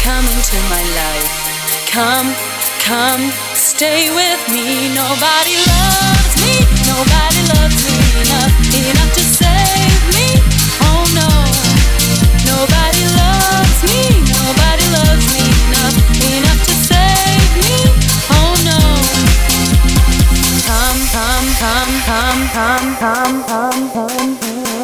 come into my life. Come, come, stay with me. Nobody loves me, nobody loves me enough to save me. Oh no, nobody loves me, nobody loves me enough to save me. Oh no, come, come, come, come, come, come, come, come.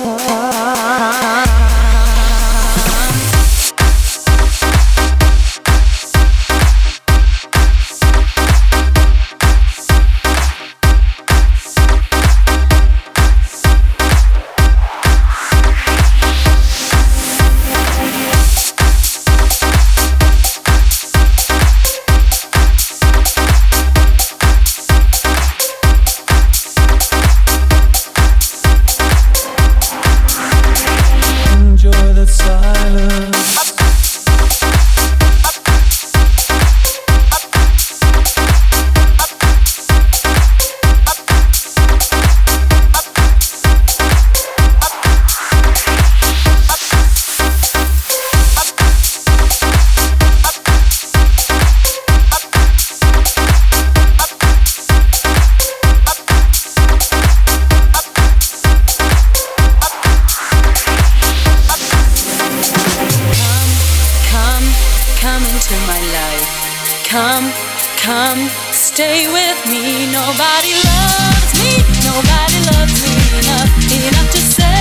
Into my life. Come, come, stay with me. Nobody loves me, nobody loves me enough to say.